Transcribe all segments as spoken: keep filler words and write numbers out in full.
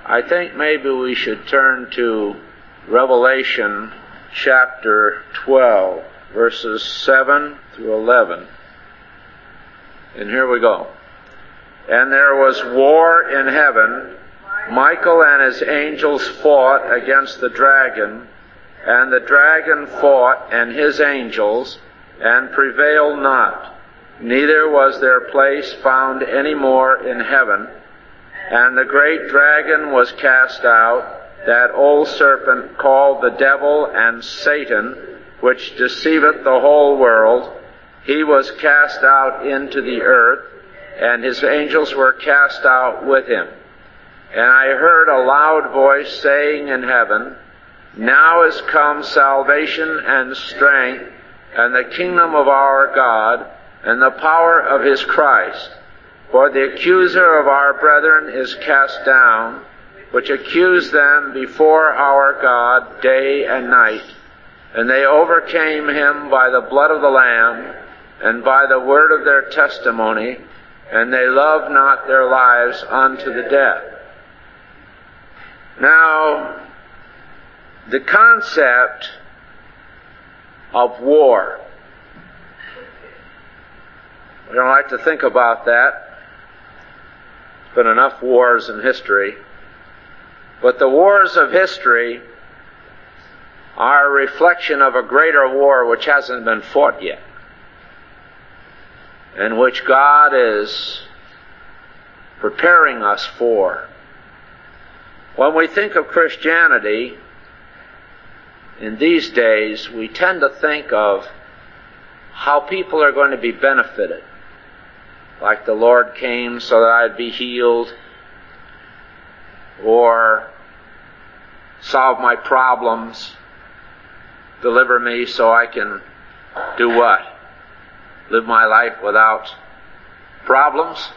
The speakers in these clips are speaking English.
I think maybe we should turn to Revelation chapter twelve, verses seven through eleven. And here we go. And there was war in heaven. Michael and his angels fought against the dragon, and the dragon fought and his angels, and prevailed not. Neither was their place found any more in heaven. And the great dragon was cast out, that old serpent called the devil and Satan, which deceiveth the whole world. He was cast out into the earth, and his angels were cast out with him. And I heard a loud voice saying in heaven, Now is come salvation and strength, and the kingdom of our God, and the power of his Christ. For the accuser of our brethren is cast down, which accused them before our God day and night. And they overcame him by the blood of the Lamb, and by the word of their testimony, and they loved not their lives unto the death. Now, the concept of war, we don't like to think about that. There's been enough wars in history. But the wars of history are a reflection of a greater war which hasn't been fought yet, and which God is preparing us for. When we think of Christianity in these days, we tend to think of how people are going to be benefited. Like the Lord came so that I'd be healed, or solve my problems, deliver me so I can do what? Live my life without problems?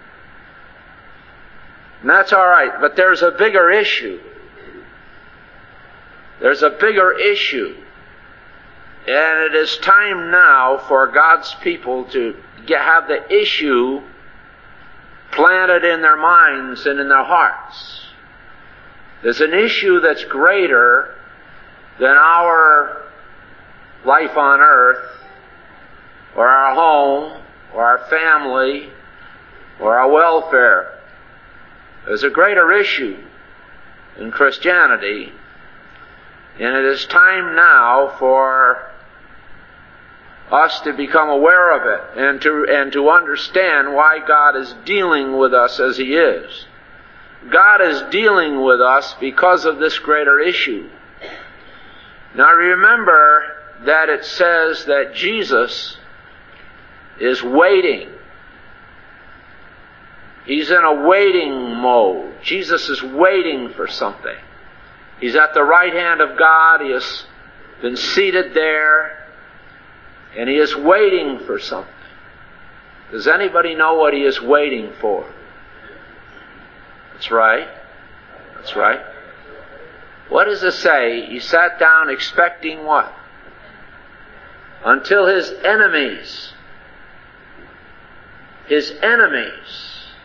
And that's all right, but there's a bigger issue. There's a bigger issue. And it is time now for God's people to get, have the issue planted in their minds and in their hearts. There's an issue that's greater than our life on earth, or our home, or our family, or our welfare. There's a greater issue in Christianity, and it is time now for us to become aware of it and to and to understand why God is dealing with us as He is. God is dealing with us because of this greater issue. Now remember that it says that Jesus is waiting. He's in a waiting mode. Jesus is waiting for something. He's at the right hand of God. He has been seated there, and He is waiting for something. Does anybody know what He is waiting for? That's right. That's right. What does it say? He sat down expecting what? Until His enemies, His enemies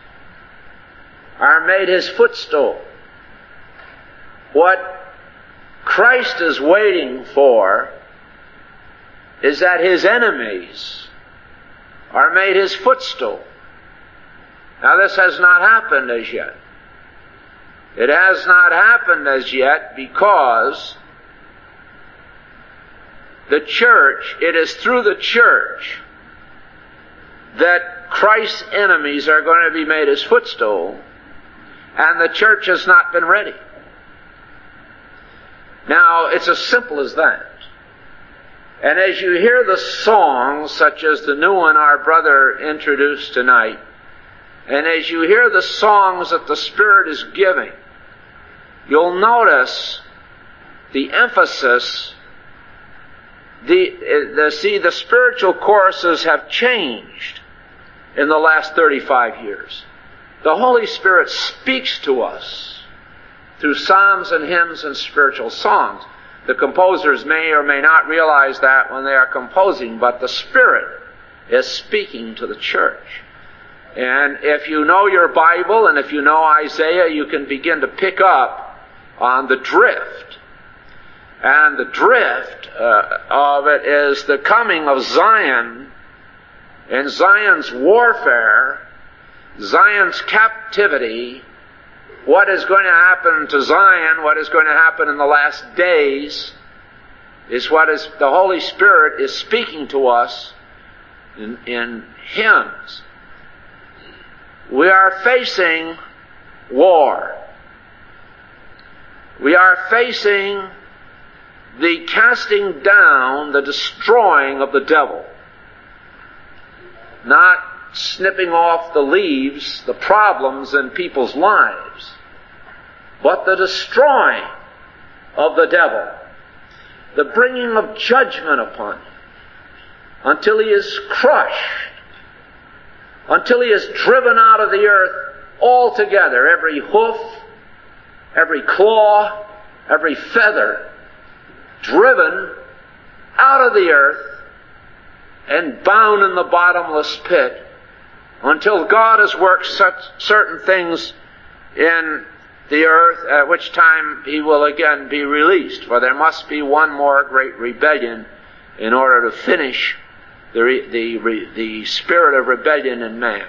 are made His footstool. What Christ is waiting for is that His enemies are made His footstool. Now this has not happened as yet. It has not happened as yet because the church, it is through the church that Christ's enemies are going to be made His footstool, and the church has not been ready. Now, it's as simple as that. And as you hear the songs, such as the new one our brother introduced tonight, and as you hear the songs that the Spirit is giving, you'll notice the emphasis. The, the see, the spiritual choruses have changed in the last thirty-five years. The Holy Spirit speaks to us through psalms and hymns and spiritual songs. The composers may or may not realize that when they are composing, but the Spirit is speaking to the church. And if you know your Bible and if you know Isaiah, you can begin to pick up on the drift. And the drift uh, of it is the coming of Zion and Zion's warfare, Zion's captivity, what is going to happen to Zion, what is going to happen in the last days, is what is the Holy Spirit is speaking to us in, in hymns. We are facing war. We are facing the casting down, the destroying of the devil. Not snipping off the leaves, the problems in people's lives, but the destroying of the devil. The bringing of judgment upon him until he is crushed, until he is driven out of the earth altogether. Every hoof, every claw, every feather, driven out of the earth and bound in the bottomless pit until God has worked such certain things in the earth, at which time he will again be released. For there must be one more great rebellion in order to finish the, the, the spirit of rebellion in man.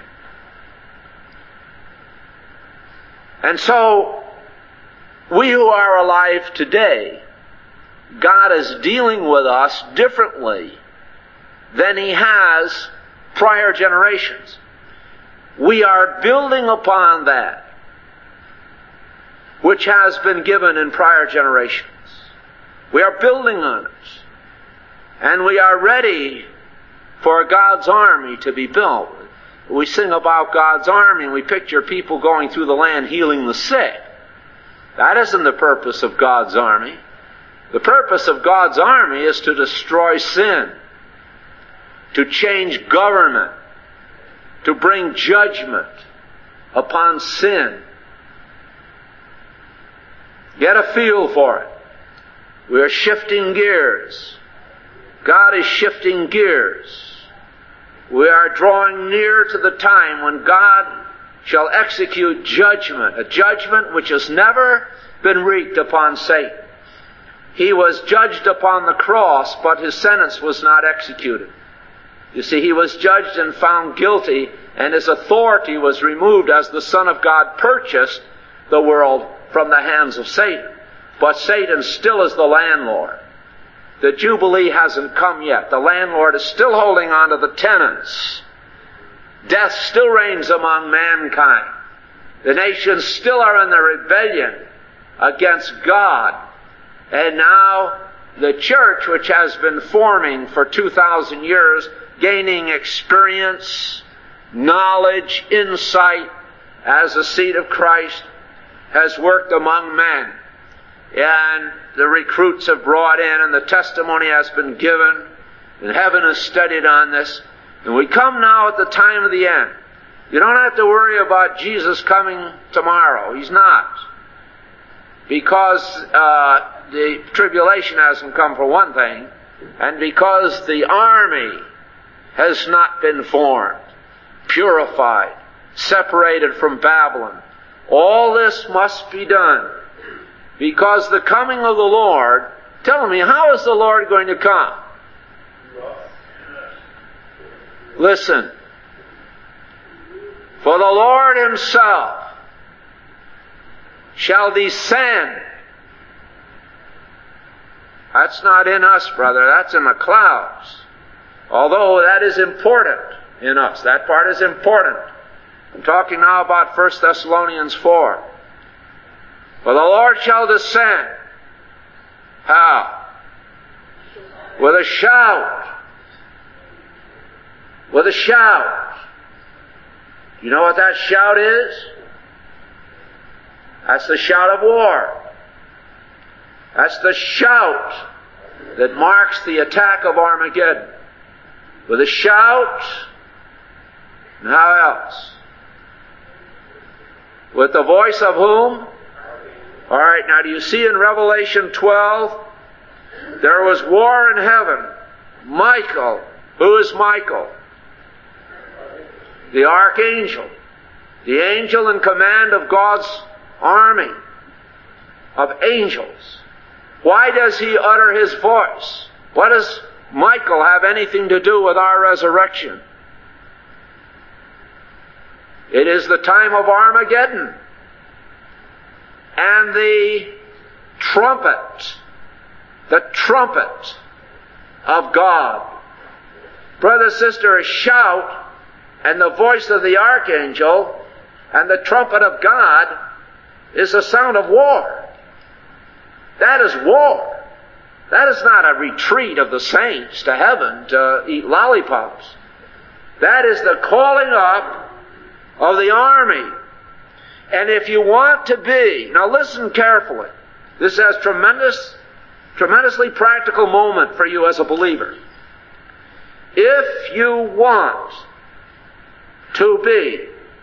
And so, we who are alive today, God is dealing with us differently than he has prior generations. We are building upon that which has been given in prior generations. We are building on it. And we are ready for God's army to be built. We sing about God's army and we picture people going through the land healing the sick. That isn't the purpose of God's army. The purpose of God's army is to destroy sin, to change government, to bring judgment upon sin. Get a feel for it. We are shifting gears. God is shifting gears. We are drawing near to the time when God shall execute judgment, a judgment which has never been wreaked upon Satan. He was judged upon the cross, but his sentence was not executed. You see, he was judged and found guilty, and his authority was removed as the Son of God purchased the world from the hands of Satan. But Satan still is the landlord. The Jubilee hasn't come yet. The landlord is still holding on to the tenants. Death still reigns among mankind. The nations still are in the rebellion against God. And now the church, which has been forming for two thousand years, gaining experience, knowledge, insight as the seed of Christ, has worked among men. And the recruits have brought in, and the testimony has been given, and heaven has studied on this. And we come now at the time of the end. You don't have to worry about Jesus coming tomorrow. He's not. Because uh, the tribulation hasn't come, for one thing, and because the army has not been formed, purified, separated from Babylon. All this must be done because the coming of the Lord, tell me, how is the Lord going to come? Listen. For the Lord himself shall descend. That's not in us, brother. That's in the clouds. Although that is important in us. That part is important. I'm talking now about First Thessalonians four. For the Lord shall descend. How? With a shout. With a shout. You know what that shout is? That's the shout of war. That's the shout that marks the attack of Armageddon. With a shout, and how else? With the voice of whom? All right, now do you see in Revelation twelve, there was war in heaven. Michael. Who is Michael? the archangel, the angel in command of God's army of angels. Why does he utter his voice? What does Michael have anything to do with our resurrection? It is the time of Armageddon. And the trumpet, the trumpet of God. Brother, sister, a shout and the voice of the archangel and the trumpet of God is the sound of war. That is war. That is not a retreat of the saints to heaven to eat lollipops. That is the calling up of the army. And if you want to be, now listen carefully, this has tremendous, tremendously practical moment for you as a believer. If you want to be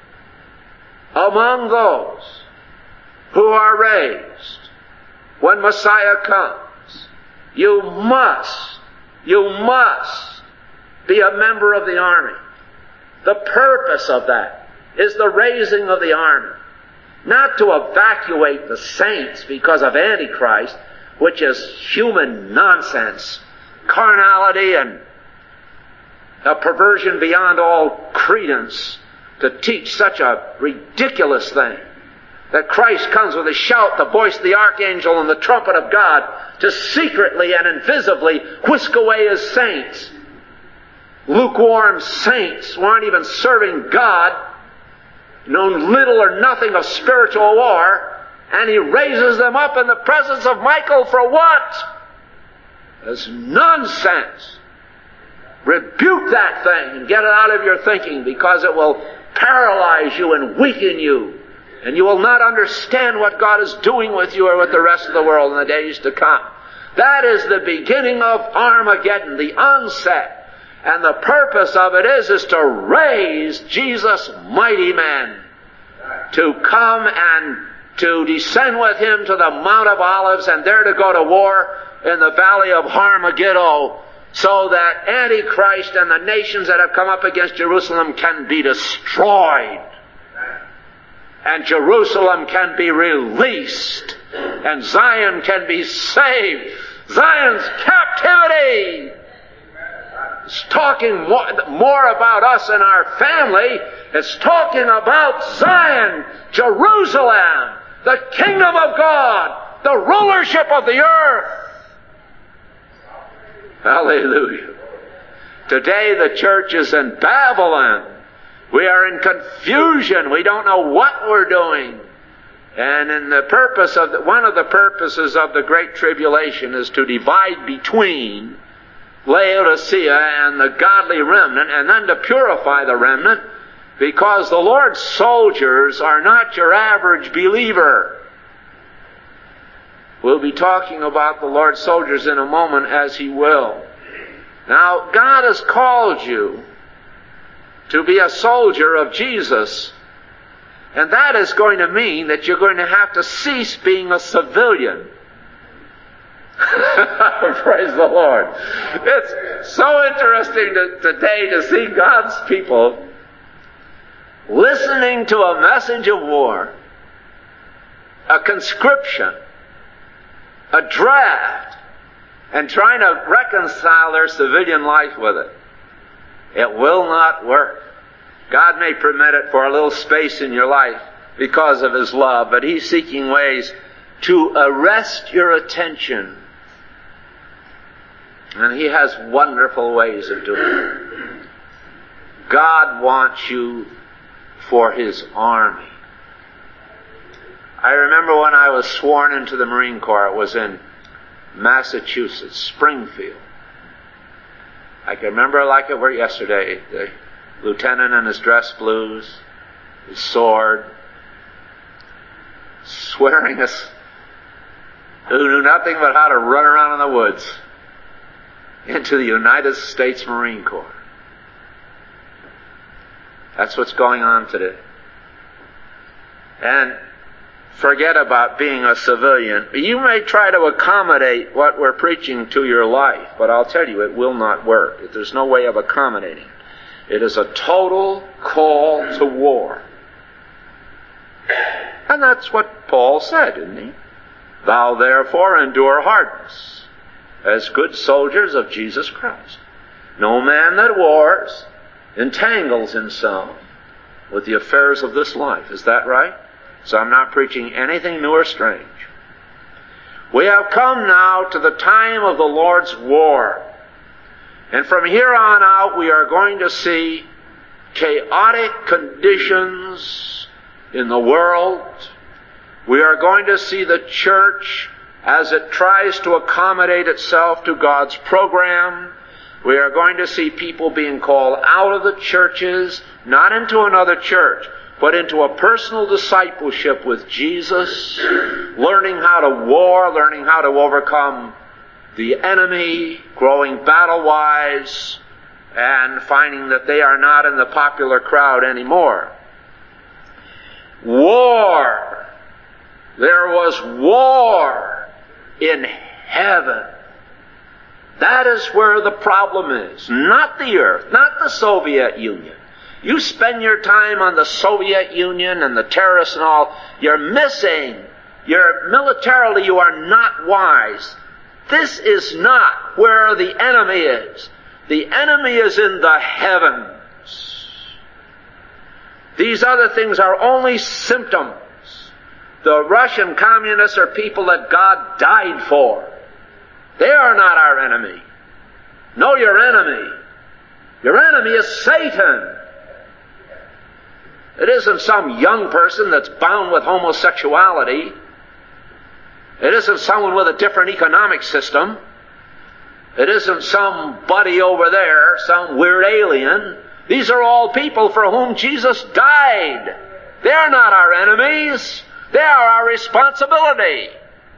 among those who are raised when Messiah comes, you must, you must be a member of the army. The purpose of that is the raising of the army. Not to evacuate the saints because of Antichrist, which is human nonsense, carnality and a perversion beyond all credence to teach such a ridiculous thing. That Christ comes with a shout, the voice of the archangel and the trumpet of God to secretly and invisibly whisk away his saints. Lukewarm saints who aren't even serving God, known little or nothing of spiritual war, and he raises them up in the presence of Michael for what? As nonsense. Rebuke that thing and get it out of your thinking, because it will paralyze you and weaken you, and you will not understand what God is doing with you or with the rest of the world in the days to come. That is the beginning of Armageddon, the onset. And the purpose of it is, is to raise Jesus' mighty men to come and to descend with him to the Mount of Olives and there to go to war in the valley of Armageddon, so that Antichrist and the nations that have come up against Jerusalem can be destroyed. And Jerusalem can be released. And Zion can be saved. Zion's captivity. It's talking more, more about us and our family. It's talking about Zion, Jerusalem, the kingdom of God, the rulership of the earth. Hallelujah. Today the church is in Babylon. We are in confusion. We don't know what we're doing. And in the purpose of the, one of the purposes of the Great Tribulation is to divide between Laodicea and the godly remnant, and then to purify the remnant, because the Lord's soldiers are not your average believer. We'll be talking about the Lord's soldiers in a moment, as He will. Now, God has called you to be a soldier of Jesus, and that is going to mean that you're going to have to cease being a civilian. Praise the Lord. It's so interesting to, today to see God's people listening to a message of war, a conscription, a draft, and trying to reconcile their civilian life with it. It will not work. God may permit it for a little space in your life because of His love, but He's seeking ways to arrest your attention. And He has wonderful ways of doing it. God wants you for His army. I remember when I was sworn into the Marine Corps, it was in Massachusetts, Springfield. I can remember it like it were yesterday. The lieutenant in his dress blues, his sword, swearing us, who knew nothing but how to run around in the woods, into the United States Marine Corps. That's what's going on today. And forget about being a civilian. You may try to accommodate what we're preaching to your life, but I'll tell you, it will not work. There's no way of accommodating. It is a total call to war. And that's what Paul said, didn't he? Thou therefore endure hardness, as good soldiers of Jesus Christ. No man that wars entangles himself with the affairs of this life. Is that right? So I'm not preaching anything new or strange. We have come now to the time of the Lord's war. And from here on out, we are going to see chaotic conditions in the world. We are going to see the church as it tries to accommodate itself to God's program. We are going to see people being called out of the churches, not into another church, but into a personal discipleship with Jesus, learning how to war, learning how to overcome the enemy, growing battle-wise, and finding that they are not in the popular crowd anymore. War. There was war in heaven. That is where the problem is. Not the earth, not the Soviet Union. You spend your time on the Soviet Union and the terrorists and all, you're missing. You're militarily, you are not wise. This is not where the enemy is. The enemy is in the heavens. These other things are only symptoms. The Russian communists are people that God died for. They are not our enemy. Know your enemy. Your enemy is Satan. It isn't some young person that's bound with homosexuality. It isn't someone with a different economic system. It isn't somebody over there, some weird alien. These are all people for whom Jesus died. They are not our enemies. They are our responsibility.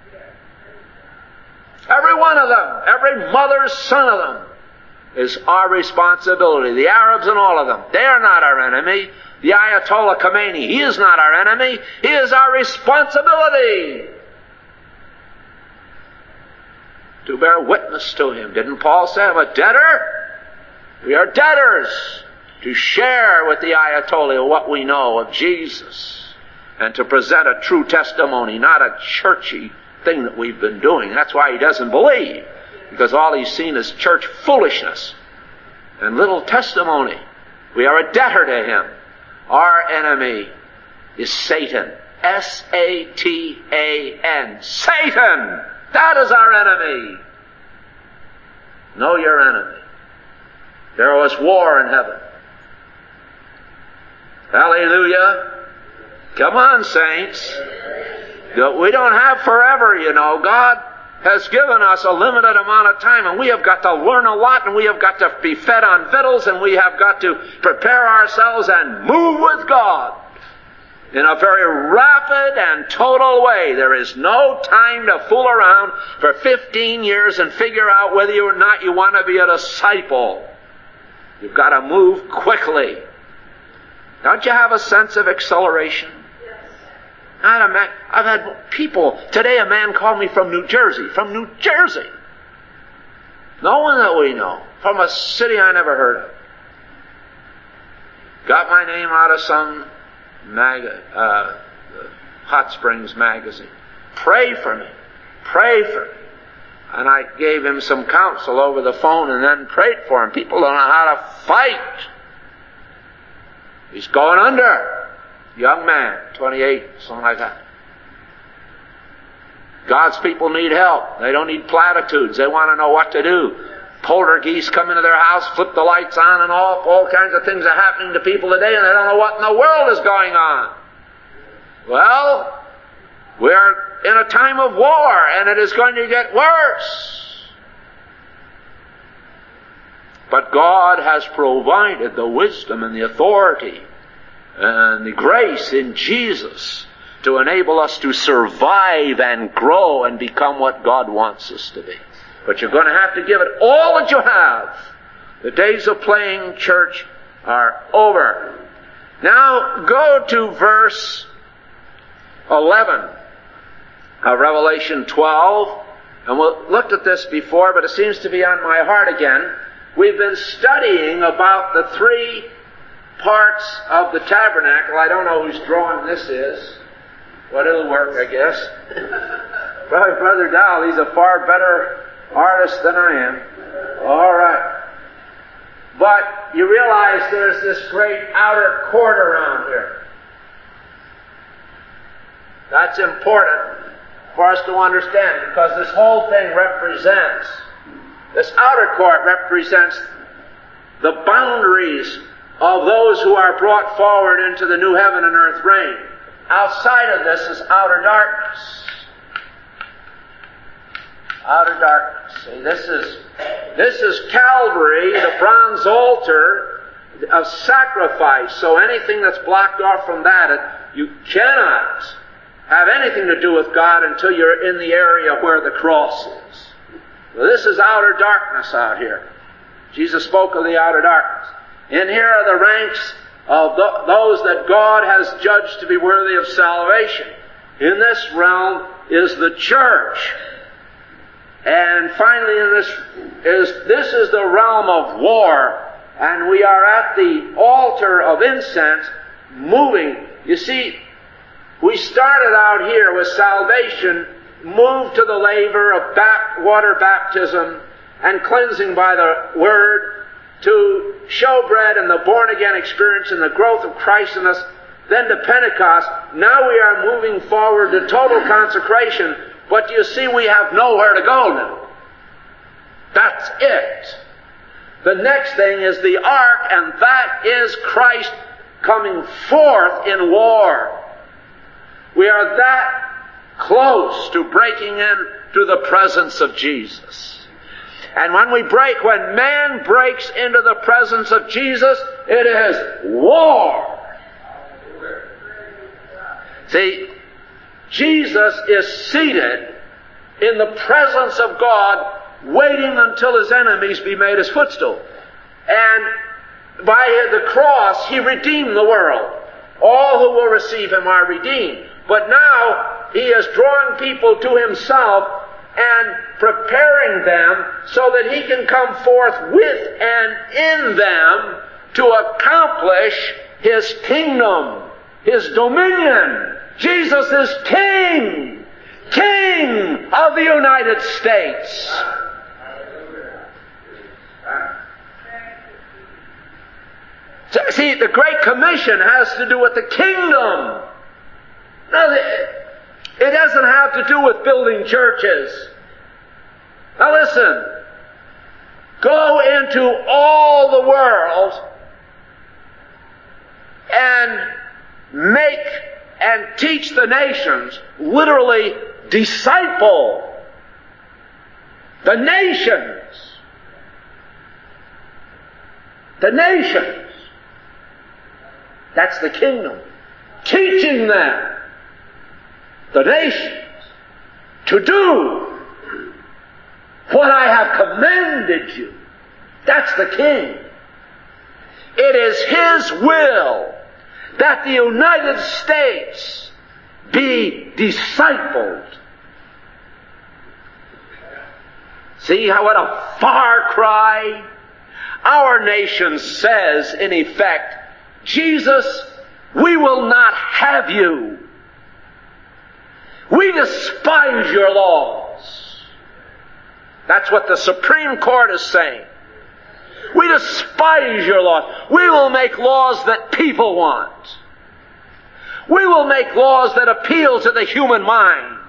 Every one of them, every mother's son of them, is our responsibility. The Arabs and all of them, they are not our enemy. The Ayatollah Khomeini, he is not our enemy. He is our responsibility to bear witness to him. Didn't Paul say, I'm a debtor? We are debtors to share with the Ayatollah what we know of Jesus and to present a true testimony, not a churchy thing that we've been doing. That's why he doesn't believe, because all he's seen is church foolishness and little testimony. We are a debtor to him. Our enemy is Satan. S A T A N. Satan! That is our enemy. Know your enemy. There was war in heaven. Hallelujah. Come on, saints. We don't have forever, you know. God has given us a limited amount of time, and we have got to learn a lot, and we have got to be fed on victuals, and we have got to prepare ourselves and move with God in a very rapid and total way. There is no time to fool around for fifteen years and figure out whether or not you want to be a disciple. You've got to move quickly. Don't you have a sense of acceleration? I had a man, I've had people, today a man called me from New Jersey, from New Jersey. No one that we know, from a city I never heard of. Got my name out of some mag, uh, Hot Springs magazine. Pray for me. Pray for me. And I gave him some counsel over the phone and then prayed for him. People don't know how to fight. He's going under. Young man, twenty-eight, something like that. God's people need help. They don't need platitudes. They want to know what to do. Poltergeists come into their house, flip the lights on and off. All kinds of things are happening to people today, and they don't know what in the world is going on. Well, we're in a time of war, and it is going to get worse. But God has provided the wisdom and the authority and the grace in Jesus to enable us to survive and grow and become what God wants us to be. But you're going to have to give it all that you have. The days of playing church are over. Now go to verse eleven of Revelation twelve. And we looked at this before, but it seems to be on my heart again. we've been studying about the three parts of the tabernacle. I don't know whose drawing this is, but it'll work, I guess. Brother, Brother Dowell, he's a far better artist than I am. All right. But you realize there's this great outer court around here. That's important for us to understand, because this whole thing represents, this outer court represents the boundaries of those who are brought forward into the new heaven and earth reign. Outside of this is outer darkness. Outer darkness. See, this is, this is Calvary, the bronze altar of sacrifice. So anything that's blocked off from that, it, you cannot have anything to do with God until you're in the area where the cross is. Well, this is outer darkness out here. Jesus spoke of the outer darkness. In here are the ranks of th- those that God has judged to be worthy of salvation. In this realm is the church. And finally, in this is this is the realm of war, and we are at the altar of incense, moving. You see, we started out here with salvation, moved to the laver of back, water baptism and cleansing by the Word, to showbread and the born-again experience and the growth of Christ in us, then to Pentecost. Now we are moving forward to total consecration, but you see we have nowhere to go now. That's it. The next thing is the ark, and that is Christ coming forth in war. We are that close to breaking into the presence of Jesus. And when we break, when man breaks into the presence of Jesus, it is war. See, Jesus is seated in the presence of God, waiting until his enemies be made his footstool. And by the cross, he redeemed the world. All who will receive him are redeemed. But now he is drawing people to himself and preparing them so that he can come forth with and in them to accomplish his kingdom, his dominion. Jesus is King, King of the United States. See, the Great Commission has to do with the kingdom. Now, it doesn't have to do with building churches. Now listen, go into all the world and make and teach the nations, literally disciple the nations. The nations. That's the kingdom. Teaching them, the nations, to do what I have commanded you. That's the King. It is His will that the United States be discipled. See how what a far cry? Our nation says, in effect, Jesus, we will not have you. We despise your laws. That's what the Supreme Court is saying. We despise your laws. We will make laws that people want. We will make laws that appeal to the human mind.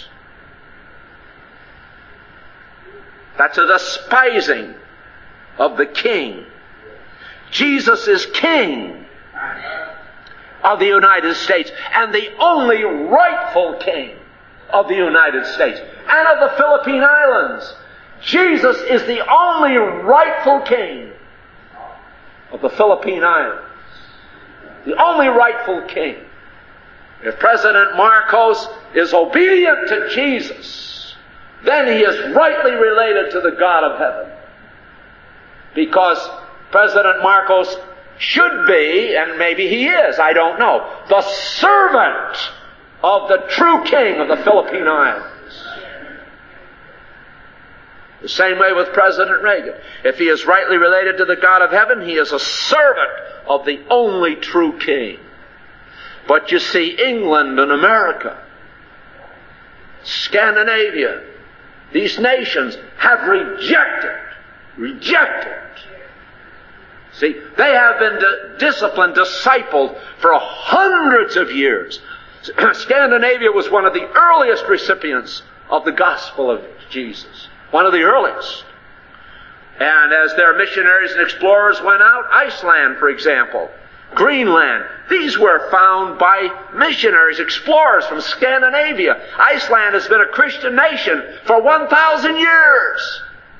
That's a despising of the King. Jesus is King of the United States, and the only rightful King of the United States and of the Philippine Islands. Jesus is the only rightful King of the Philippine Islands. The only rightful King. If President Marcos is obedient to Jesus, then he is rightly related to the God of heaven. Because President Marcos should be, and maybe he is, I don't know, the servant of the true King of the Philippine Islands. The same way with President Reagan. If he is rightly related to the God of heaven, he is a servant of the only true King. But you see, England and America, Scandinavia, these nations have rejected, rejected. See, they have been di- disciplined, discipled for hundreds of years. Scandinavia was one of the earliest recipients of the gospel of Jesus. One of the earliest. And as their missionaries and explorers went out, Iceland, for example, Greenland, these were found by missionaries, explorers from Scandinavia. Iceland has been a Christian nation for one thousand years.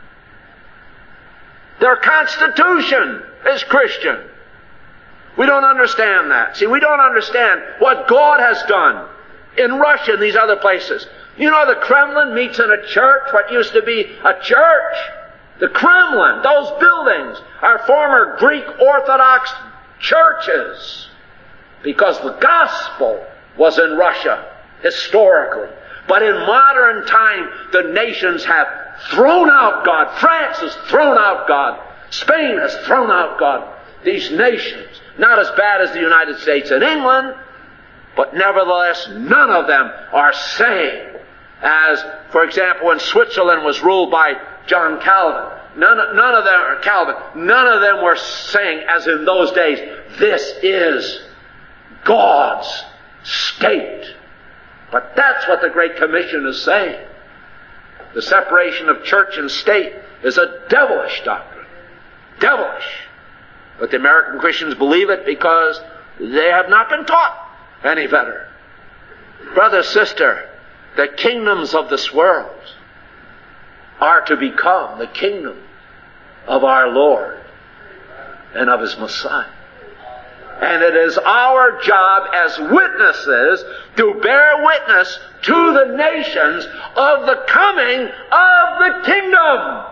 Their constitution is Christian. We don't understand that. See, we don't understand what God has done in Russia and these other places. You know, the Kremlin meets in a church, what used to be a church. The Kremlin, those buildings, are former Greek Orthodox churches, because the gospel was in Russia historically. But in modern time, the nations have thrown out God. France has thrown out God. Spain has thrown out God. These nations, not as bad as the United States and England, but nevertheless, none of them are saved. As, for example, when Switzerland was ruled by John Calvin, none, none of them, or Calvin, none of them were saying, as in those days, this is God's state. But that's what the Great Commission is saying. The separation of church and state is a devilish doctrine. Devilish. But the American Christians believe it because they have not been taught any better. Brother, sister, the kingdoms of this world are to become the kingdom of our Lord and of His Messiah. And it is our job as witnesses to bear witness to the nations of the coming of the kingdom.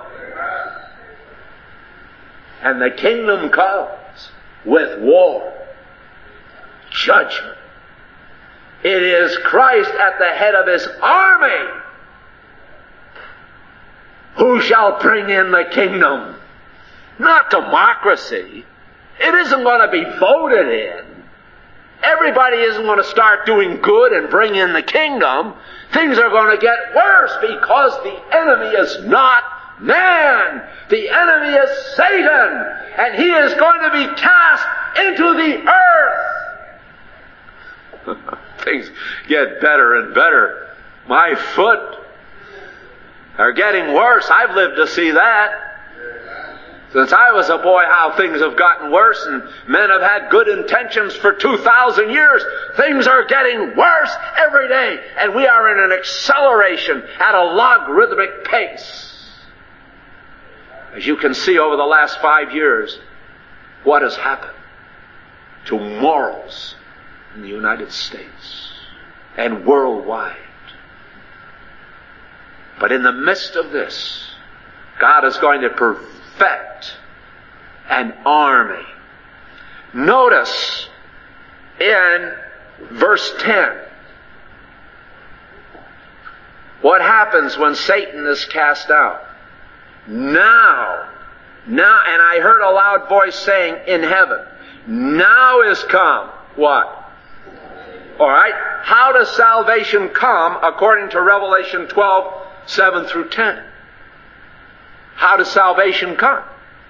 And the kingdom comes with war, judgment. It is Christ at the head of His army who shall bring in the kingdom. Not democracy. It isn't going to be voted in. Everybody isn't going to start doing good and bring in the kingdom. Things are going to get worse because the enemy is not man. The enemy is Satan. And he is going to be cast into the earth. Things get better and better. My foot are getting worse. I've lived to see that. Since I was a boy, how things have gotten worse, and men have had good intentions for two thousand years. Things are getting worse every day, and we are in an acceleration at a logarithmic pace. As you can see over the last five years, what has happened to morals in the United States and worldwide. But in the midst of this, God is going to perfect an army. Notice in verse ten what happens when Satan is cast out. Now, now, and I heard a loud voice saying in heaven, now is come, what? Alright, how does salvation come according to Revelation twelve, seven through ten? How does salvation come?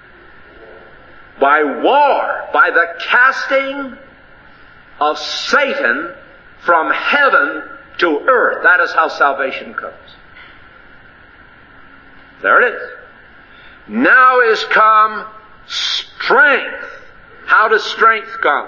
By war, by the casting of Satan from heaven to earth. That is how salvation comes. There it is. Now is come strength. How does strength come?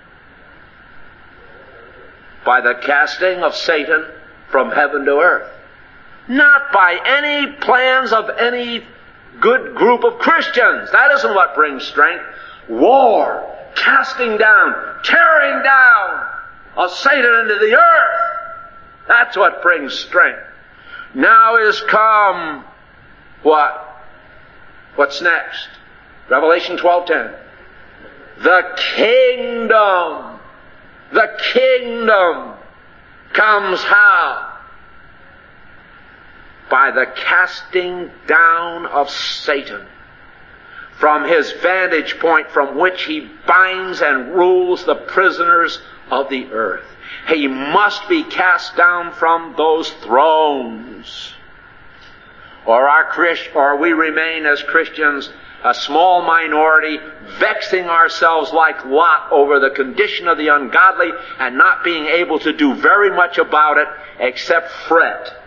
By the casting of Satan from heaven to earth. Not by any plans of any good group of Christians. That isn't what brings strength. War, casting down, tearing down of Satan into the earth. That's what brings strength. Now is come what? What's next? Revelation twelve ten. The kingdom. The kingdom comes how? by the casting down of Satan from his vantage point from which he binds and rules the prisoners of the earth. He must be cast down from those thrones. Or, our Christ, or we remain as Christians a small minority, vexing ourselves like Lot over the condition of the ungodly and not being able to do very much about it except fret.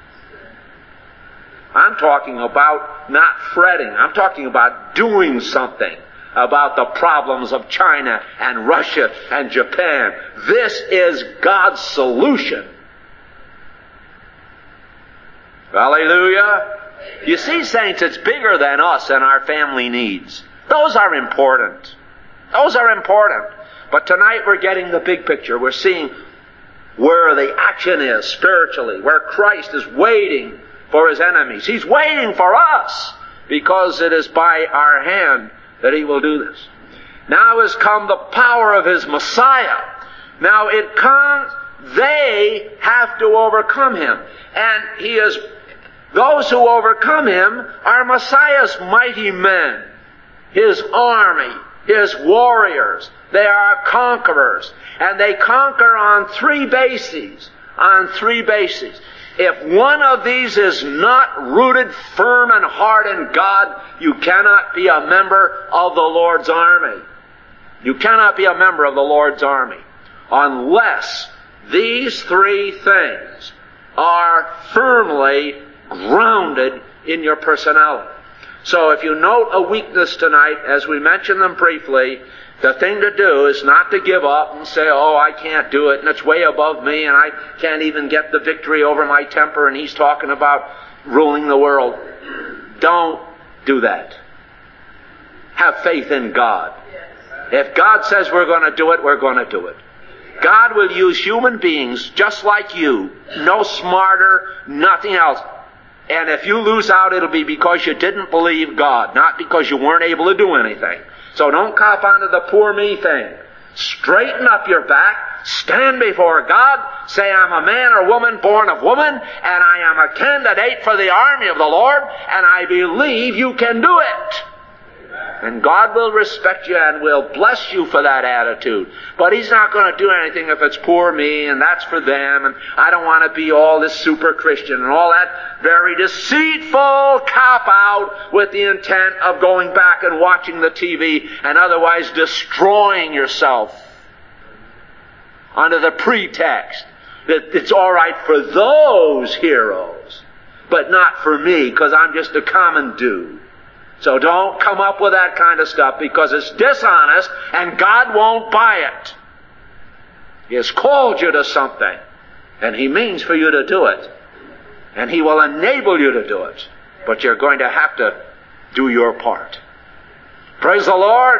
I'm talking about not fretting. I'm talking about doing something about the problems of China and Russia and Japan. This is God's solution. Hallelujah. You see, saints, it's bigger than us and our family needs. Those are important. Those are important. But tonight we're getting the big picture. We're seeing where the action is spiritually, where Christ is waiting for His enemies. He's waiting for us because it is by our hand that He will do this. Now has come the power of His Messiah. Now it comes, they have to overcome Him. And He is, those who overcome Him are Messiah's mighty men, His army, His warriors. They are conquerors. And they conquer on three bases. On three bases. If one of these is not rooted firm and hard in God, you cannot be a member of the Lord's army. You cannot be a member of the Lord's army unless these three things are firmly grounded in your personality. So if you note a weakness tonight, as we mentioned them briefly, the thing to do is not to give up and say, oh, I can't do it, and it's way above me, and I can't even get the victory over my temper, and he's talking about ruling the world. Don't do that. Have faith in God. If God says we're going to do it, we're going to do it. God will use human beings just like you, no smarter, nothing else. And if you lose out, it'll be because you didn't believe God, not because you weren't able to do anything. So don't cop onto the poor me thing. Straighten up your back, stand before God, say, I'm a man or woman born of woman, and I am a candidate for the army of the Lord, and I believe you can do it. And God will respect you and will bless you for that attitude. But He's not going to do anything if it's poor me and that's for them and I don't want to be all this super Christian and all that very deceitful cop-out with the intent of going back and watching the T V and otherwise destroying yourself under the pretext that it's all right for those heroes, but not for me because I'm just a common dude. So don't come up with that kind of stuff because it's dishonest and God won't buy it. He has called you to something and He means for you to do it. And He will enable you to do it. But you're going to have to do your part. Praise the Lord.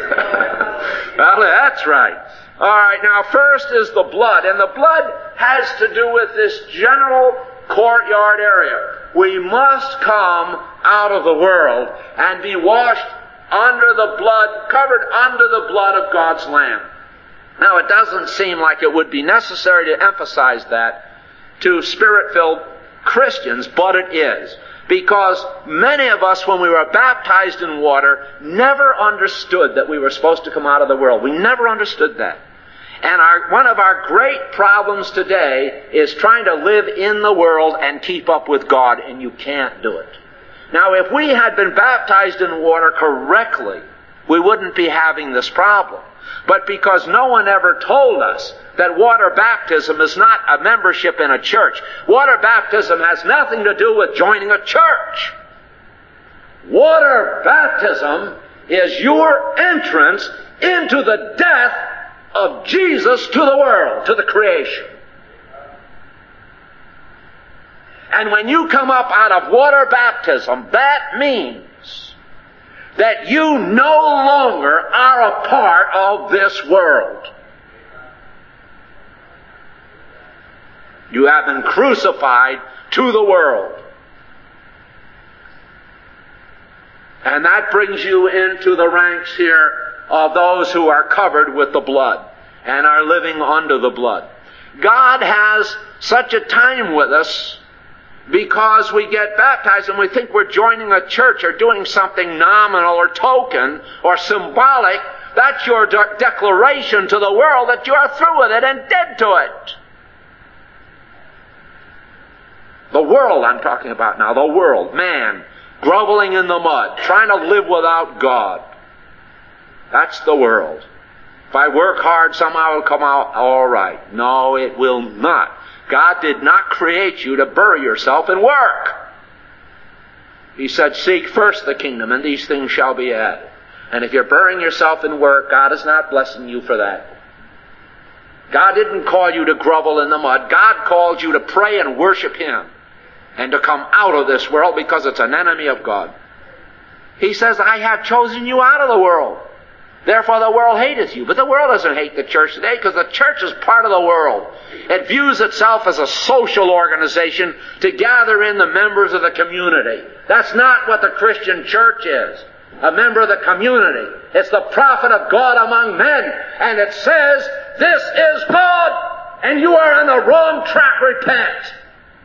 Well, that's right. All right, now first is the blood. And the blood has to do with this general courtyard area. We must come out of the world and be washed under the blood, covered under the blood of God's Lamb. Now, it doesn't seem like it would be necessary to emphasize that to Spirit-filled Christians, but it is. Because many of us, when we were baptized in water, never understood that we were supposed to come out of the world. We never understood that. And our, one of our great problems today is trying to live in the world and keep up with God, and you can't do it. Now, if we had been baptized in water correctly, we wouldn't be having this problem. But because no one ever told us that water baptism is not a membership in a church. Water baptism has nothing to do with joining a church. Water baptism is your entrance into the death of Jesus to the world, to the creation. And when you come up out of water baptism, that means that you no longer are a part of this world. You have been crucified to the world. And that brings you into the ranks here of those who are covered with the blood and are living under the blood. God has such a time with us because we get baptized and we think we're joining a church or doing something nominal or token or symbolic, that's your de- declaration to the world that you are through with it and dead to it. The world I'm talking about now, the world, man, groveling in the mud, trying to live without God. That's the world. If I work hard, somehow it'll come out all right. No, it will not. God did not create you to bury yourself in work. He said, seek first the kingdom, and these things shall be added. And if you're burying yourself in work, God is not blessing you for that. God didn't call you to grovel in the mud. God called you to pray and worship Him and to come out of this world because it's an enemy of God. He says, I have chosen you out of the world. Therefore the world hateth you. But the world doesn't hate the church today because the church is part of the world. It views itself as a social organization to gather in the members of the community. That's not what the Christian church is. A member of the community. It's the prophet of God among men. And it says, this is God, and you are on the wrong track, repent.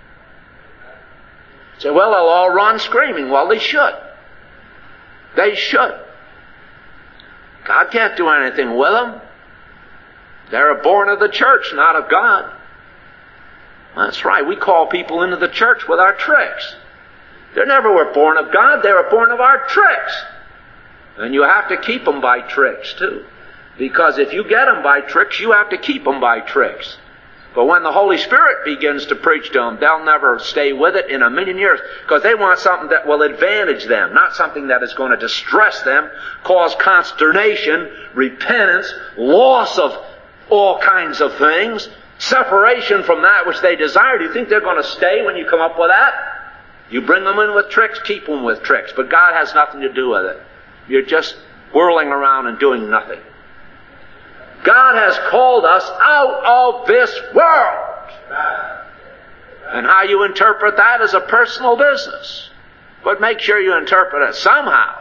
You say, well, they'll all run screaming. Well, they should. They should. God can't do anything with them. They're born of the church, not of God. That's right. We call people into the church with our tricks. They never were born of God. They were born of our tricks. And you have to keep them by tricks, too. Because if you get them by tricks, you have to keep them by tricks. But when the Holy Spirit begins to preach to them, they'll never stay with it in a million years. Because they want something that will advantage them, not something that is going to distress them, cause consternation, repentance, loss of all kinds of things, separation from that which they desire. Do you think they're going to stay when you come up with that? You bring them in with tricks, keep them with tricks. But God has nothing to do with it. You're just whirling around and doing nothing. God has called us out of this world. And how you interpret that is a personal business. But make sure you interpret it somehow.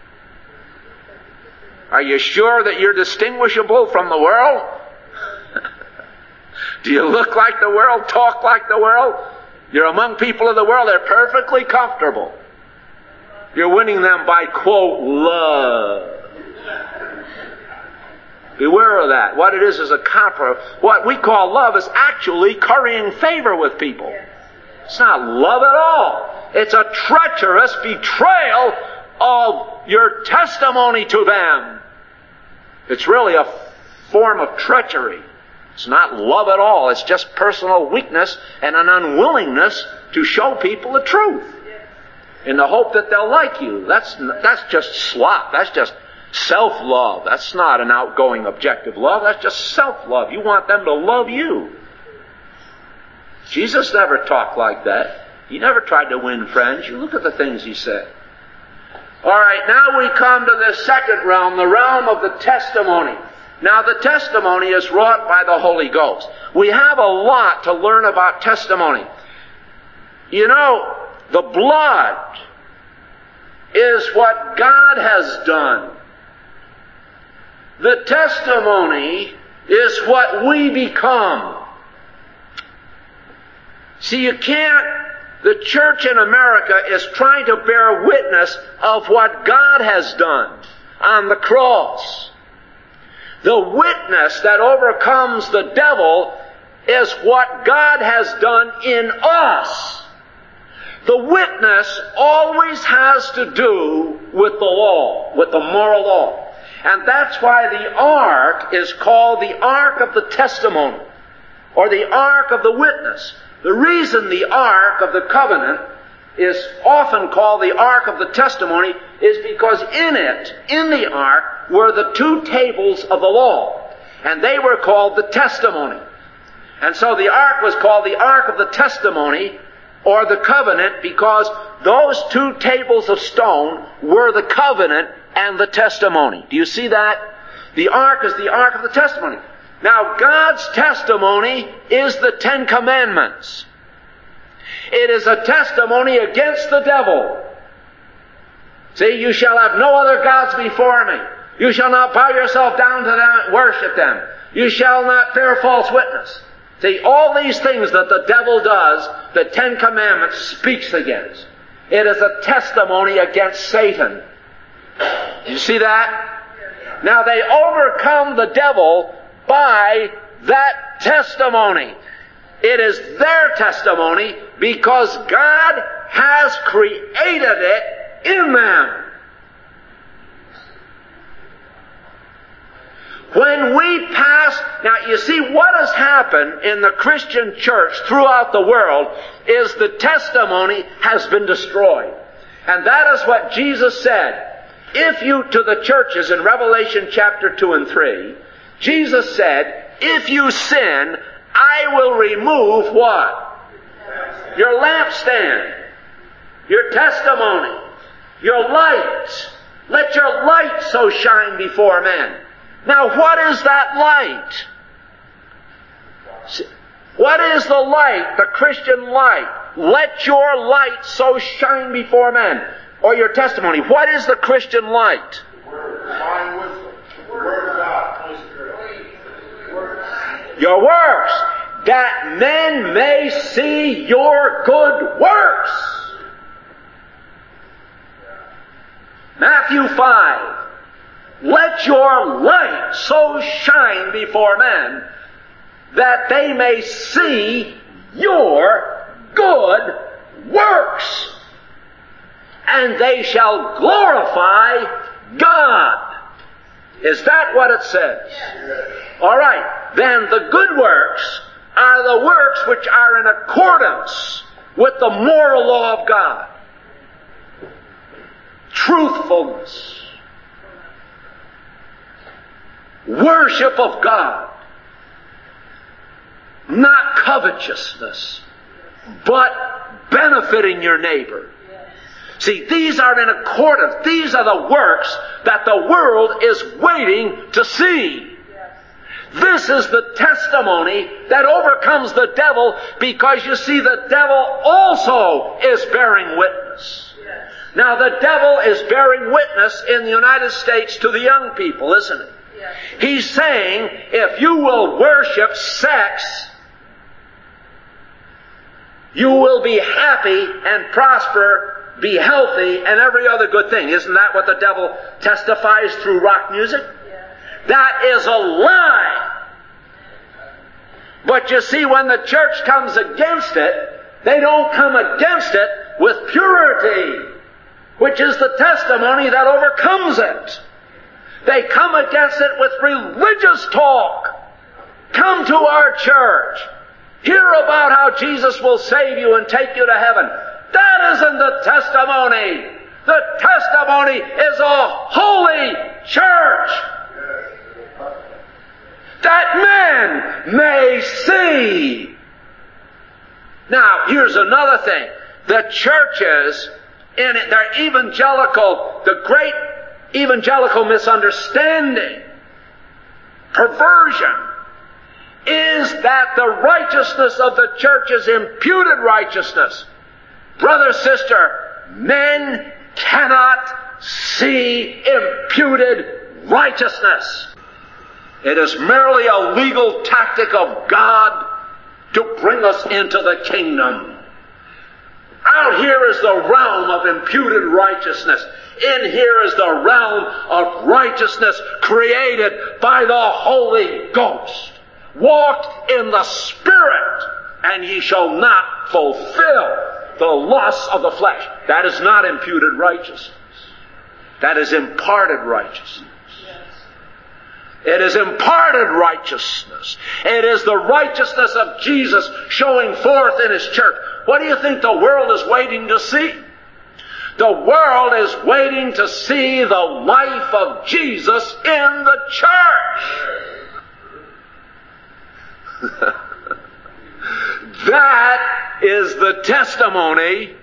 Are you sure that you're distinguishable from the world? Do you look like the world, talk like the world? You're among people of the world, they're perfectly comfortable. You're winning them by, quote, love. Beware of that. What it is is a compromise. What we call love is actually currying favor with people. It's not love at all. It's a treacherous betrayal of your testimony to them. It's really a form of treachery. It's not love at all. It's just personal weakness and an unwillingness to show people the truth in the hope that they'll like you. That's that's just slop. That's just self-love. That's not an outgoing objective love. That's just self-love. You want them to love you. Jesus never talked like that. He never tried to win friends. You look at the things He said. All right, now we come to this second realm, the realm of the testimony. Now, the testimony is wrought by the Holy Ghost. We have a lot to learn about testimony. You know, the blood is what God has done. The testimony is what we become. See, you can't, the church in America is trying to bear witness of what God has done on the cross. The witness that overcomes the devil is what God has done in us. The witness always has to do with the law, with the moral law. And that's why the ark is called the ark of the testimony, or the ark of the witness. The reason the ark of the covenant is often called the ark of the testimony is because in it, in the ark, were the two tables of the law. And they were called the testimony. And so the ark was called the ark of the testimony, or the covenant, because those two tables of stone were the covenant and the testimony. Do you see that? The ark is the ark of the testimony. Now, God's testimony is the Ten Commandments. It is a testimony against the devil. See, you shall have no other gods before me. You shall not bow yourself down to them and worship them. You shall not bear false witness. See, all these things that the devil does, the Ten Commandments speaks against. It is a testimony against Satan. You see that? Now they overcome the devil by that testimony. It is their testimony because God has created it in them. When we pass, now you see what has happened in the Christian church throughout the world is the testimony has been destroyed. And that is what Jesus said. If you, to the churches in Revelation chapter two and three, Jesus said, if you sin, I will remove what? Your lampstand, your testimony, your light. Let your light so shine before men. Now, what is that light? What is the light, the Christian light? Let your light so shine before men. Or your testimony. What is the Christian light? The Word, divine wisdom. The Word of God, Holy Spirit. Your works. That men may see your good works. Matthew five. Let your light so shine before men that they may see your good works, and they shall glorify God. Is that what it says? Yes. All right. Then the good works are the works which are in accordance with the moral law of God. Truthfulness. Worship of God. Not covetousness, but benefiting your neighbor. See, these are in accordance. These are the works that the world is waiting to see. This is the testimony that overcomes the devil, because you see, the devil also is bearing witness. Now, the devil is bearing witness in the United States to the young people, isn't it? He's saying, if you will worship sex, you will be happy and prosper, be healthy, and every other good thing. Isn't that what the devil testifies through rock music? That is a lie. But you see, when the church comes against it, they don't come against it with purity, which is the testimony that overcomes it. They come against it with religious talk. Come to our church. Hear about how Jesus will save you and take you to heaven. That isn't the testimony. The testimony is a holy church. That men may see. Now, here's another thing. The churches, in their evangelical, the great evangelical misunderstanding, perversion, is that the righteousness of the church is imputed righteousness. Brother, sister, men cannot see imputed righteousness. It is merely a legal tactic of God to bring us into the kingdom. Out here is the realm of imputed righteousness. In here is the realm of righteousness created by the Holy Ghost. Walk in the Spirit, and ye shall not fulfill the lusts of the flesh. That is not imputed righteousness. That is imparted righteousness. It is imparted righteousness. It is the righteousness of Jesus showing forth in His church. What do you think the world is waiting to see? The world is waiting to see the life of Jesus in the church. That is the testimony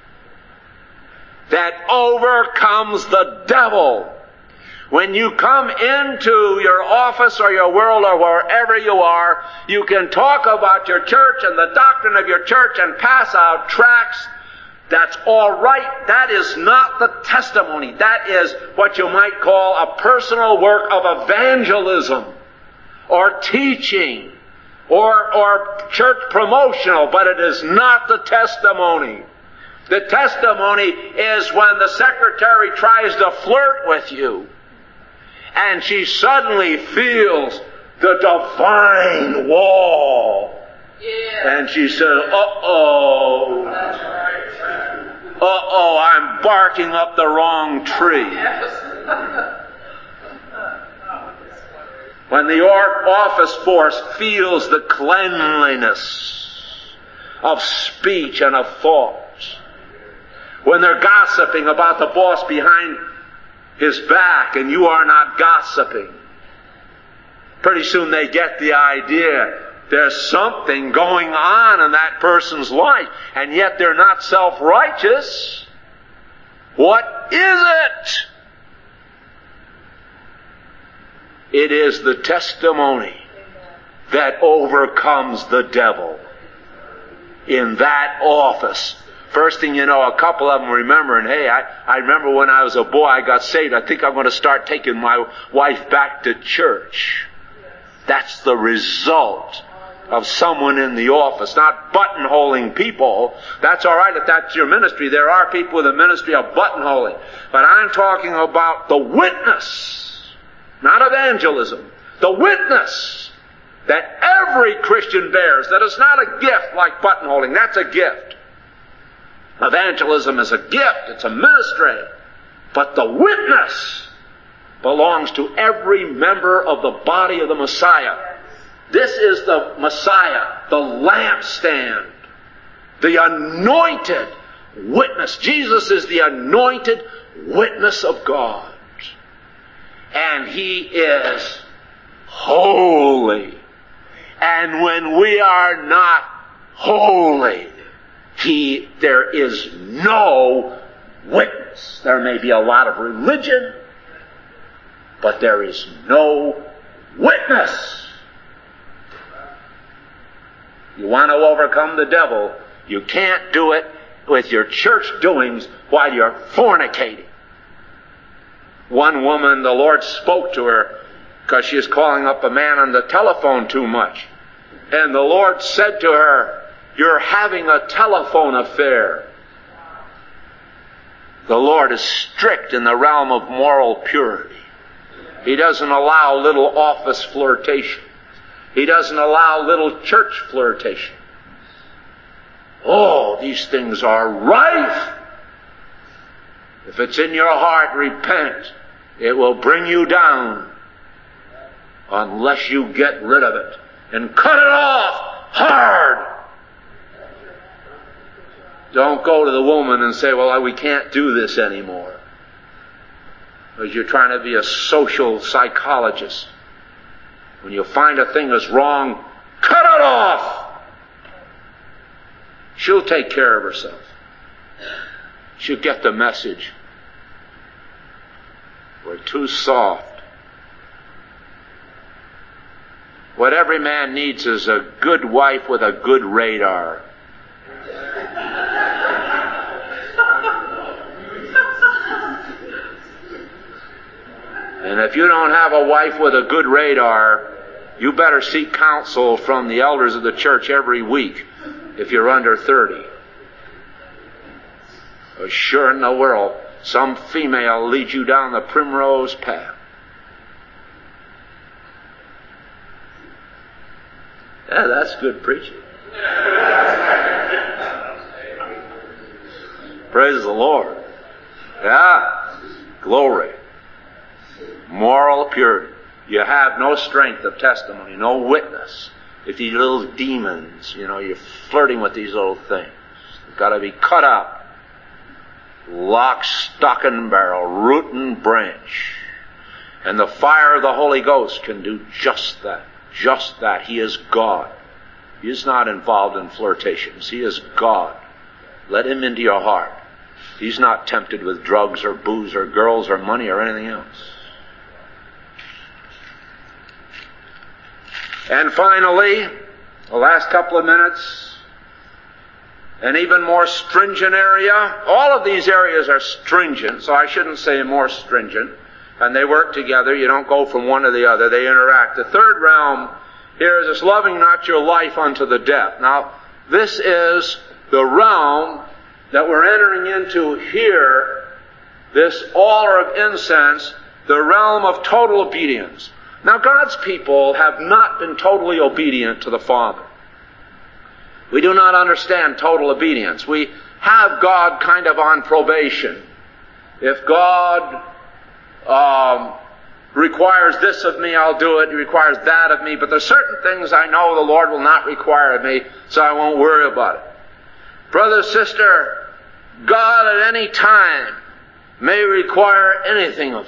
that overcomes the devil. When you come into your office or your world or wherever you are, you can talk about your church and the doctrine of your church and pass out tracts. That's all right. That is not the testimony. That is what you might call a personal work of evangelism or teaching or, or church promotional, but it is not the testimony. The testimony is when the secretary tries to flirt with you and she suddenly feels the divine wall. Yeah. And she says, uh-oh. That's right. Uh-oh, I'm barking up the wrong tree. Yes. When the office force feels the cleanliness of speech and of thought, when they're gossiping about the boss behind his back and you are not gossiping, pretty soon they get the idea there's something going on in that person's life, and yet they're not self-righteous. What is it? It is the testimony that overcomes the devil in that office. First thing you know, a couple of them remembering, hey, I, I remember when I was a boy, I got saved. I think I'm going to start taking my wife back to church. That's the result of someone in the office, not buttonholing people. That's all right if that's your ministry. There are people with a ministry of buttonholing. But I'm talking about the witness, not evangelism. The witness that every Christian bears. That is not a gift like buttonholing. That's a gift. Evangelism is a gift. It's a ministry. But the witness belongs to every member of the body of the Messiah. This is the Messiah, the lampstand, the anointed witness. Jesus is the anointed witness of God. And He is holy. And when we are not holy, He, there is no witness. There may be a lot of religion, but there is no witness. You want to overcome the devil, you can't do it with your church doings while you're fornicating. One woman, the Lord spoke to her because she was calling up a man on the telephone too much. And the Lord said to her, you're having a telephone affair. The Lord is strict in the realm of moral purity. He doesn't allow little office flirtation. He doesn't allow little church flirtation. Oh, these things are rife. If it's in your heart, repent. It will bring you down unless you get rid of it and cut it off hard. Don't go to the woman and say, well, we can't do this anymore. Because you're trying to be a social psychologist. When you find a thing is wrong, cut it off. She'll take care of herself. She'll get the message. We're too soft. What every man needs is a good wife with a good radar. And if you don't have a wife with a good radar, you better seek counsel from the elders of the church every week if you're under thirty. Sure in the world, some female leads you down the primrose path. Yeah, that's good preaching. Praise the Lord. Yeah, glory. Moral purity. You have no strength of testimony, no witness. If these little demons, you know, you're flirting with these little things, they've got to be cut out. Lock, stock, and barrel, root and branch. And the fire of the Holy Ghost can do just that. Just that. He is God. He is not involved in flirtations. He is God. Let Him into your heart. He's not tempted with drugs or booze or girls or money or anything else. And finally, the last couple of minutes, an even more stringent area. All of these areas are stringent, so I shouldn't say more stringent. And they work together. You don't go from one to the other. They interact. The third realm here is this loving not your life unto the death. Now, this is the realm that we're entering into here, this altar of incense, the realm of total obedience. Now, God's people have not been totally obedient to the Father. We do not understand total obedience. We have God kind of on probation. If God um, requires this of me, I'll do it. He requires that of me. But there's certain things I know the Lord will not require of me, so I won't worry about it. Brother, sister, God at any time may require anything of you.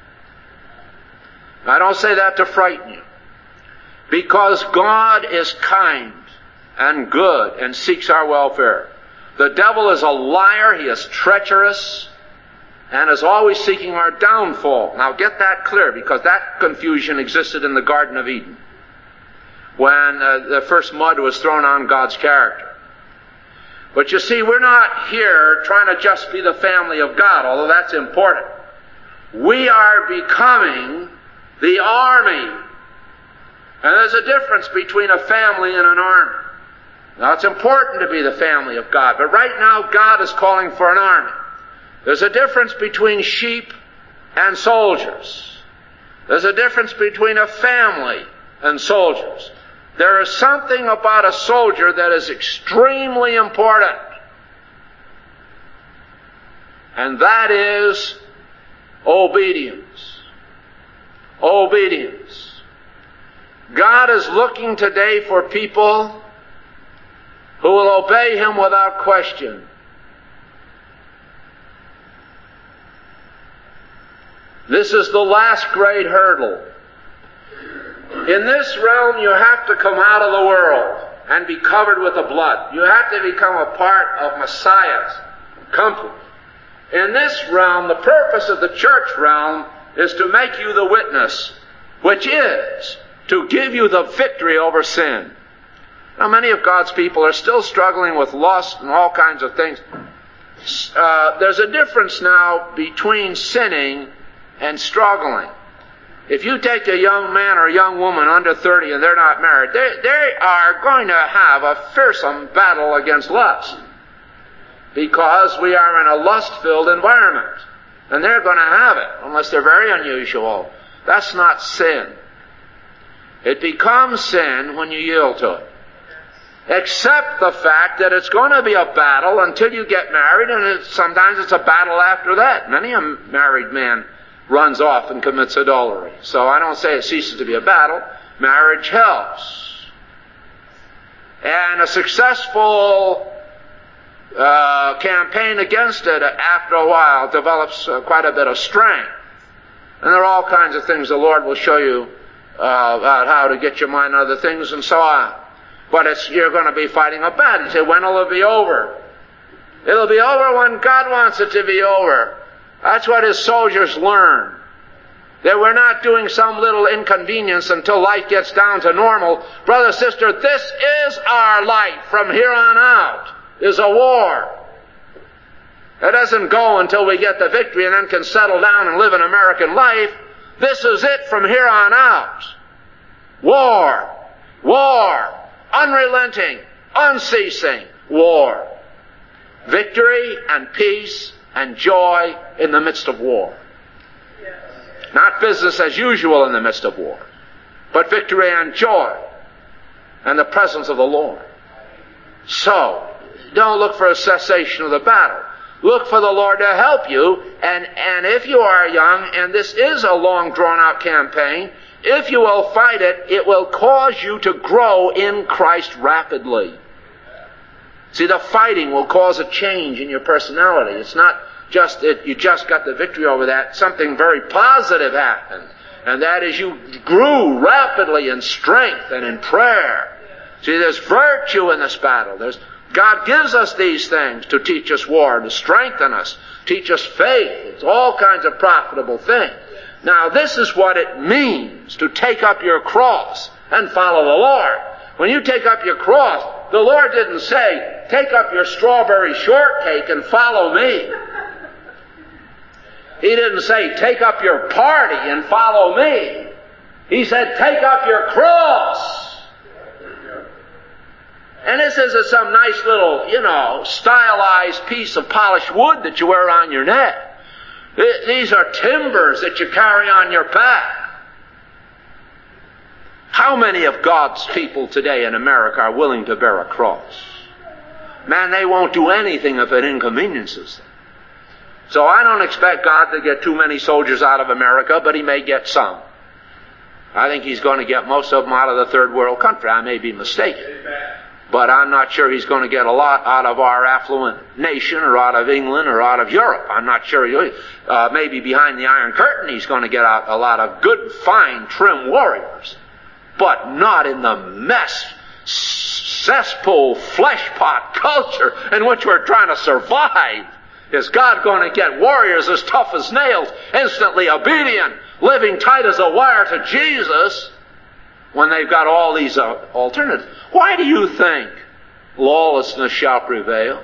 I don't say that to frighten you, because God is kind and good and seeks our welfare. The devil is a liar, he is treacherous, and is always seeking our downfall. Now get that clear, because that confusion existed in the Garden of Eden when uh, the first mud was thrown on God's character. But you see, we're not here trying to just be the family of God, although that's important. We are becoming the army. And there's a difference between a family and an army. Now, it's important to be the family of God, but right now God is calling for an army. There's a difference between sheep and soldiers. There's a difference between a family and soldiers. There is something about a soldier that is extremely important, and that is obedience. Obedience. God is looking today for people who will obey Him without question. This is the last great hurdle. In this realm, you have to come out of the world and be covered with the blood. You have to become a part of Messiah's company. In this realm, the purpose of the church realm is to make you the witness, which is to give you the victory over sin. Now, many of God's people are still struggling with lust and all kinds of things. Uh, there's a difference now between sinning and struggling. If you take a young man or a young woman under thirty and they're not married, they, they are going to have a fearsome battle against lust, because we are in a lust-filled environment. And they're going to have it, unless they're very unusual. That's not sin. It becomes sin when you yield to it. Except the fact that it's going to be a battle until you get married, and it, sometimes it's a battle after that. Many a married man runs off and commits adultery. So I don't say it ceases to be a battle. Marriage helps. And a successful uh, campaign against it, after a while, develops uh, quite a bit of strength. And there are all kinds of things the Lord will show you uh, about how to get your mind on other things and so on. But it's, you're going to be fighting a battle. You say, when will it be over? It'll be over when God wants it to be over. That's what His soldiers learn. That we're not doing some little inconvenience until life gets down to normal. Brother, sister, this is our life from here on out, is a war. It doesn't go until we get the victory and then can settle down and live an American life. This is it from here on out. War. War. Unrelenting. Unceasing. War. Victory and peace and joy in the midst of war. Not business as usual in the midst of war, but victory and joy and the presence of the Lord. So, don't look for a cessation of the battle. Look for the Lord to help you, and, and if you are young, and this is a long drawn-out campaign, if you will fight it, it will cause you to grow in Christ rapidly. See, the fighting will cause a change in your personality. It's not just that you just got the victory over that. Something very positive happened. And that is you grew rapidly in strength and in prayer. See, there's virtue in this battle. There's, God gives us these things to teach us war, to strengthen us, teach us faith. It's all kinds of profitable things. Now, this is what it means to take up your cross and follow the Lord. When you take up your cross, the Lord didn't say, take up your strawberry shortcake and follow me. He didn't say, take up your party and follow me. He said, take up your cross And this isn't some nice little, you know, stylized piece of polished wood that you wear on your neck. These are timbers that you carry on your back. How many of God's people today in America are willing to bear a cross? Man, they won't do anything if it inconveniences them. So I don't expect God to get too many soldiers out of America, but He may get some. I think He's going to get most of them out of the third world country. I may be mistaken. But I'm not sure He's going to get a lot out of our affluent nation or out of England or out of Europe. I'm not sure. Uh, maybe behind the Iron Curtain He's going to get out a lot of good, fine, trim warriors. But not in the mess, cesspool, fleshpot culture in which we're trying to survive. Is God going to get warriors as tough as nails, instantly obedient, living tight as a wire to Jesus, when they've got all these uh, alternatives? Why do you think lawlessness shall prevail?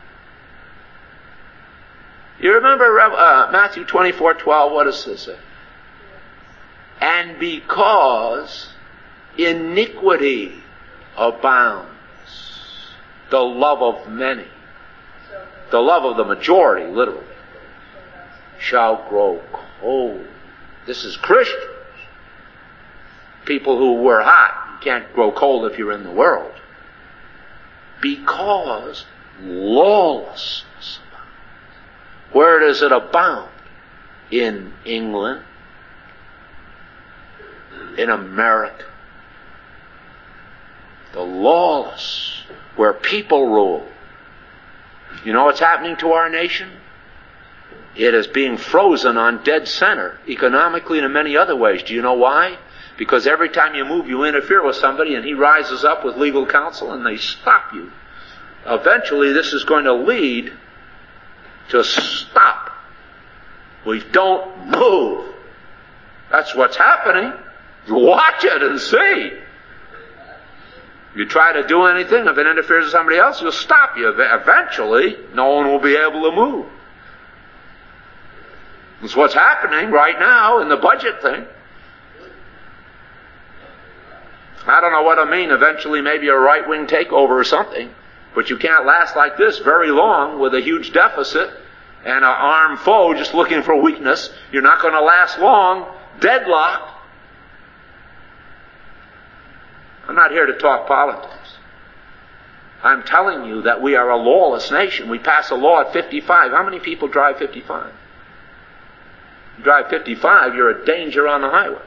You remember uh, Matthew twenty-four twelve? What does this say? And because iniquity abounds, the love of many, the love of the majority, literally, shall grow cold. This is Christians. People who were hot. You can't grow cold if you're in the world. Because lawlessness abounds. Where does it abound? In England. In America. The lawless. Where people rule. You know what's happening to our nation? It is being frozen on dead center, economically and in many other ways. Do you know why? Because every time you move, you interfere with somebody and he rises up with legal counsel and they stop you. Eventually, this is going to lead to stop. We don't move. That's what's happening. Watch it and see. You try to do anything, if it interferes with somebody else, you'll stop you. Eventually, no one will be able to move. That's what's happening right now in the budget thing. I don't know what I mean. Eventually, maybe a right-wing takeover or something. But you can't last like this very long with a huge deficit and an armed foe just looking for weakness. You're not going to last long, deadlocked. I'm not here to talk politics. I'm telling you that we are a lawless nation. We pass a law at fifty-five. How many people drive fifty-five? You drive fifty-five, you're a danger on the highway.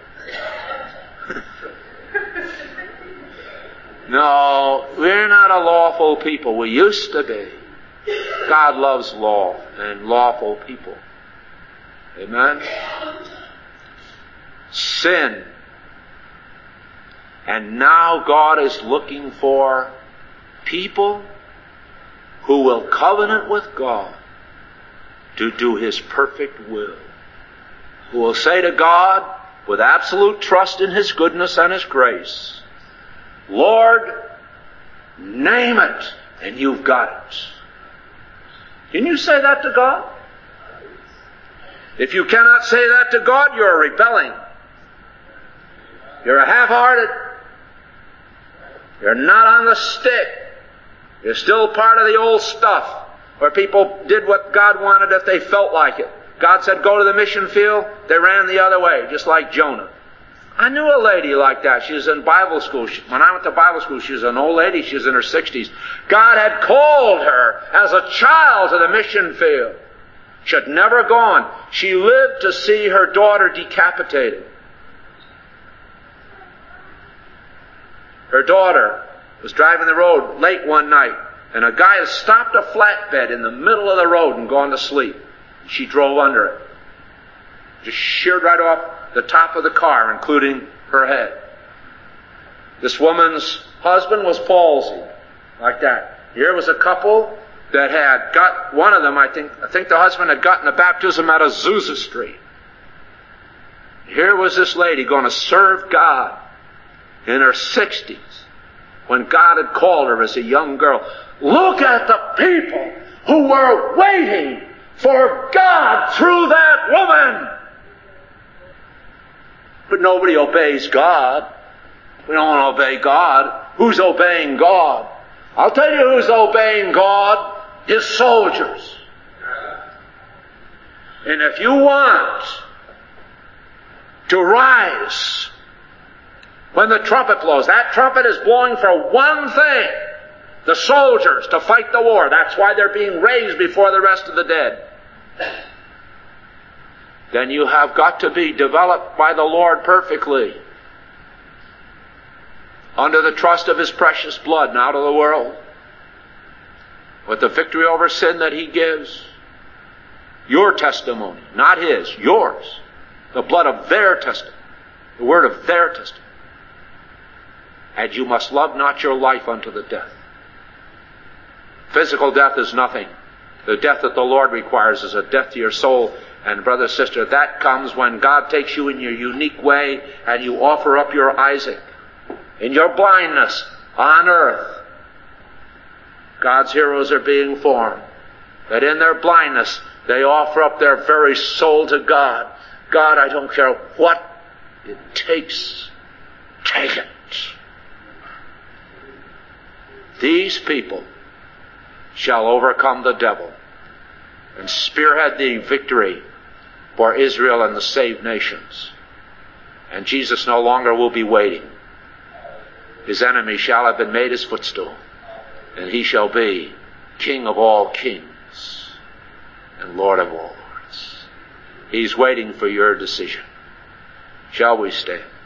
No, we're not a lawful people. We used to be. God loves law and lawful people. Amen? Sin. And now God is looking for people who will covenant with God to do His perfect will. Who will say to God, with absolute trust in His goodness and His grace, Lord, name it, and you've got it. Can you say that to God? If you cannot say that to God, you're rebelling. You're a half-hearted. You're not on the stick. You're still part of the old stuff where people did what God wanted if they felt like it. God said, go to the mission field. They ran the other way, just like Jonah. I knew a lady like that. She was in Bible school. She, when I went to Bible school, she was an old lady. She was in her sixties. God had called her as a child to the mission field. She had never gone. She lived to see her daughter decapitated. Her daughter was driving the road late one night, and a guy had stopped a flatbed in the middle of the road and gone to sleep. She drove under it. Just sheared right off the top of the car, including her head. This woman's husband was palsied, like that. Here was a couple that had got, one of them, I think, I think the husband had gotten a baptism at Azusa Street. Here was this lady going to serve God in her sixties, when God had called her as a young girl. Look at the people who were waiting for God through that woman. But nobody obeys God. We don't want to obey God. Who's obeying God? I'll tell you who's obeying God, His soldiers. And if you want to rise when the trumpet blows, that trumpet is blowing for one thing: the soldiers to fight the war. That's why they're being raised before the rest of the dead. Then you have got to be developed by the Lord perfectly, under the trust of His precious blood and out of the world, with the victory over sin that He gives. Your testimony, not His, yours. The blood of their testimony, the word of their testimony. And you must love not your life unto the death. Physical death is nothing. The death that the Lord requires is a death to your soul. And brother, sister, that comes when God takes you in your unique way and you offer up your Isaac. In your blindness on earth, God's heroes are being formed. That in their blindness, they offer up their very soul to God. God, I don't care what it takes. Take it. These people shall overcome the devil and spearhead the victory for Israel and the saved nations. And Jesus no longer will be waiting. His enemy shall have been made his footstool, and he shall be King of all kings and Lord of all lords. He's waiting for your decision. Shall we stand?